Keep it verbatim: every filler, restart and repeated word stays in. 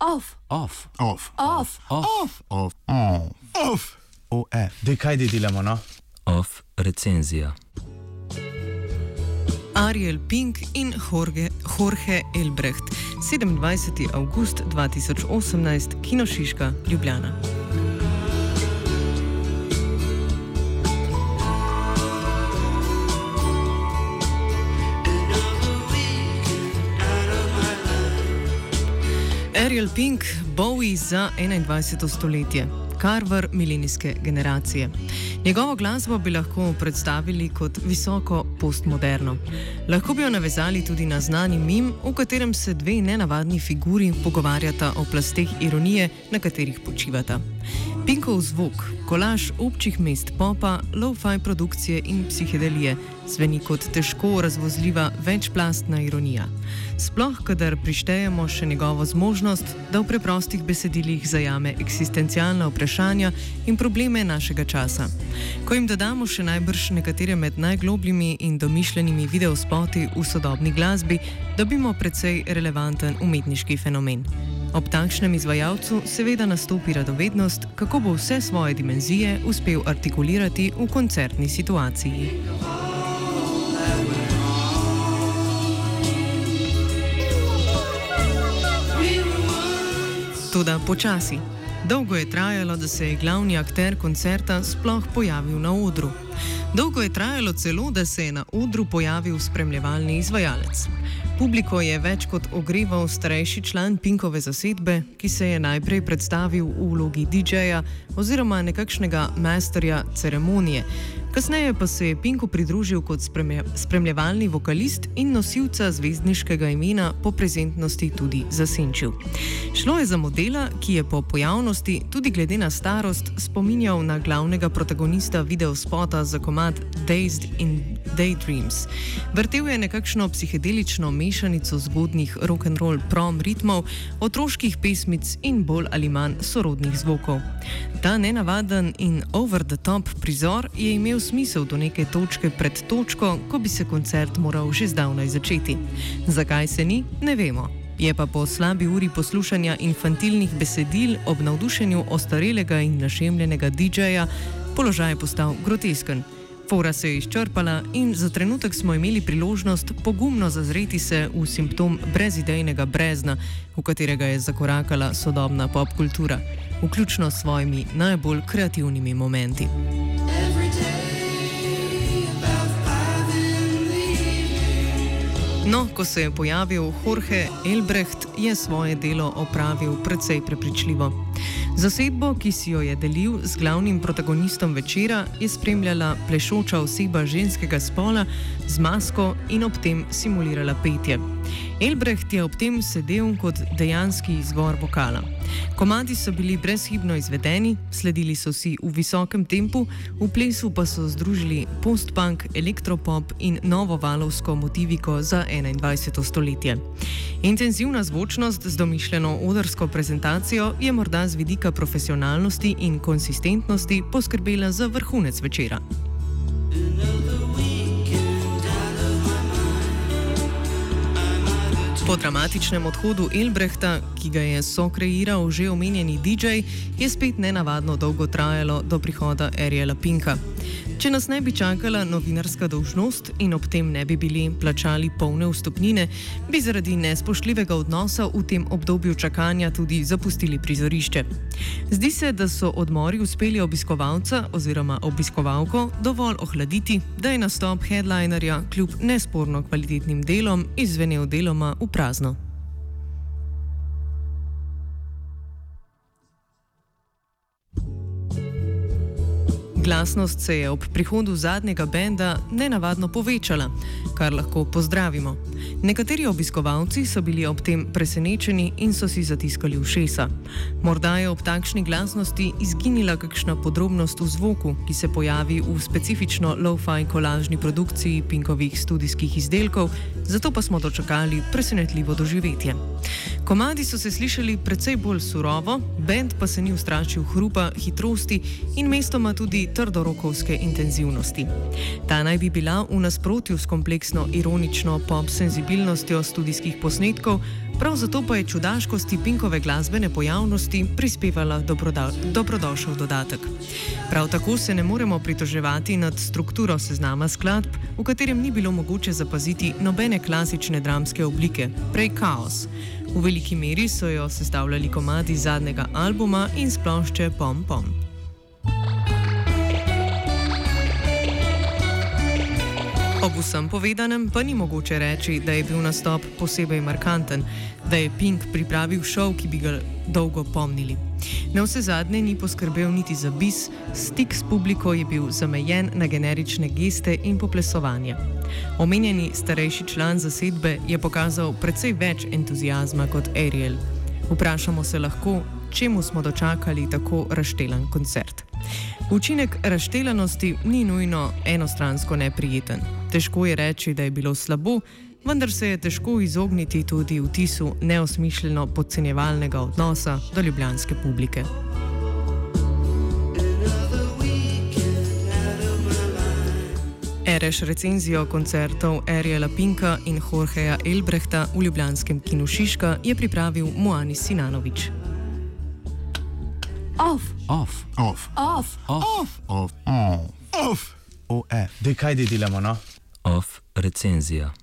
Off. Off. Off. Off. Off. Off. Off. Off. O F. Dej, kaj delamo, no? Off recenzija. Ariel Pink in Jorge, Jorge Elbrecht, sedemindvajseti avgust dva tisoč osemnajst, Kino Šiška, Ljubljana. Ariel Pink, Bowie za enaindvajseto stoletje. Carver milenijske generacije. Njegovo glasbo bi lahko predstavili kot visoko postmoderno. Lahko bi jo navezali tudi na znani mim, v katerem se dve nenavadni figuri pogovarjata o plasteh ironije, na katerih počivata. Pinkov zvok, kolaž občih mest popa, lo-fi produkcije in psihedelije, zveni kot težko razvozljiva večplastna ironija. Sploh, kadar prištejemo še njegovo zmožnost, da v preprostih besedilih zajame eksistencialna vprašanja in probleme našega časa. Ko jim dodamo še najbrž nekatere med najglobljimi in domišljenimi videospoti v sodobni glasbi, dobimo precej relevanten umetniški fenomen. Ob takšnem izvajalcu seveda nastopi radovednost, kako bo vse svoje dimenzije uspel artikulirati v koncertni situaciji. Toda počasi. Dolgo je trajalo, da se je glavni akter koncerta sploh pojavil na odru. Dolgo je trajalo celo, da se je na odru pojavil spremljevalni izvajalec. Publiko je več kot ogreval starejši član Pinkove zasedbe, ki se je najprej predstavil v vlogi didžeja oziroma nekakšnega masterja ceremonije. Kasneje pa se je Pinku pridružil kot spremlje, spremljevalni vokalist in nosilca zvezdniškega imena po prezentnosti tudi zasenčil. Šlo je za modela, ki je po pojavnosti, tudi glede na starost, spominjal na glavnega protagonista videospota za komad Dazed in Daydreams. Vrtel je nekakšno psihedelično mešanico zgodnih rock'n'roll prom ritmov, otroških pesmic in bolj ali manj sorodnih zvokov. Ta nenavaden in over-the-top prizor je imel smisel do neke točke pred točko, ko bi se koncert moral že zdavnaj začeti. Zakaj se ni, ne vemo. Je pa po slabi uri poslušanja infantilnih besedil ob navdušenju ostarelega in našemljenega didžeja položaj postal grotesken. Fora se je izčrpala in za trenutek smo imeli priložnost pogumno zazreti se v simptom brezidejnega brezna, v katerega je zakorakala sodobna popkultura, vključno s svojimi najbolj kreativnimi momenti. No, ko se je pojavil Jorge Elbrecht, je svoje delo opravil precej prepričljivo. Zasedbo, ki si jo je delil z glavnim protagonistom večera, je spremljala plešoča oseba ženskega spola z masko in ob tem simulirala petje. Elbrecht je ob tem sedel kot dejanski izvor vokala. Komadi so bili brezhibno izvedeni, sledili so si v visokem tempu, v plesu pa so združili post-punk, elektropop in novo valovsko motiviko za enaindvajseto stoletje. Intenzivna zvočnost z domišljeno odrsko prezentacijo je morda z vidika profesionalnosti in konsistentnosti poskrbela za vrhunec večera. Po dramatičnem odhodu Elbrechta, ki ga je sokreiral že omenjeni didžej, je spet nenavadno dolgo trajalo do prihoda Ariela Pinka. Če nas ne bi čakala novinarska dolžnost in ob tem ne bi bili plačali polne vstopnine, bi zaradi nespoštljivega odnosa v tem obdobju čakanja tudi zapustili prizorišče. Zdi se, da so odmori uspeli obiskovalca oziroma obiskovalko dovolj ohladiti, da je nastop headlinerja kljub nesporno kvalitetnim delom izzvenel deloma v prazno. Glasnost se je ob prihodu zadnjega benda nenavadno povečala, kar lahko pozdravimo. Nekateri obiskovalci so bili ob tem presenečeni in so si zatiskali ušesa. Morda je ob takšni glasnosti izginila kakšna podrobnost v zvoku, ki se pojavi v specifično lo-fi kolažni produkciji Pinkovih studijskih izdelkov, zato pa smo dočakali presenetljivo doživetje. Komadi so se slišali precej bolj surovo, bend pa se ni ustrašil hrupa, hitrosti in mestoma tudi trdorokovske intenzivnosti. Ta naj bi bila v nasprotju s kompleksno ironično pop senzibilnostjo studijskih posnetkov, prav zato pa je čudaškosti Pinkove glasbene pojavnosti prispevala dobroda- dobrodošel dodatek. Prav tako se ne moremo pritoževati nad strukturo seznama skladb, v katerem ni bilo mogoče zapaziti nobene klasične dramske oblike, prej kaos. V veliki meri so jo sestavljali komadi zadnjega albuma in s plošče Pom Pom. Ob vsem povedanem pa ni mogoče reči, da je bil nastop posebej markanten, da je Pink pripravil šov, ki bi ga dolgo pomnili. Na vse zadnje ni poskrbel niti za bis, stik s publiko je bil zamejen na generične geste in poplesovanje. Omenjeni starejši član zasedbe je pokazal precej več entuziazma kot Ariel. Vprašamo se lahko, čemu smo dočakali tako razštelan koncert. Učinek razštelanosti ni nujno enostransko neprijeten. Težko je reči, da je bilo slabo, vendar se je težko izogniti tudi vtisu neosmišljeno podcenjevalnega odnosa do ljubljanske publike. Ereš recenzijo koncertov Ariela Pinka in Jorgeja Elbrehta v ljubljanskem kinu Šiška je pripravil Moani Sinanović. Off. Off. Off. Off. Off. Off. Off. Off. O F. Dej, kaj delamo, no? Off recenzija.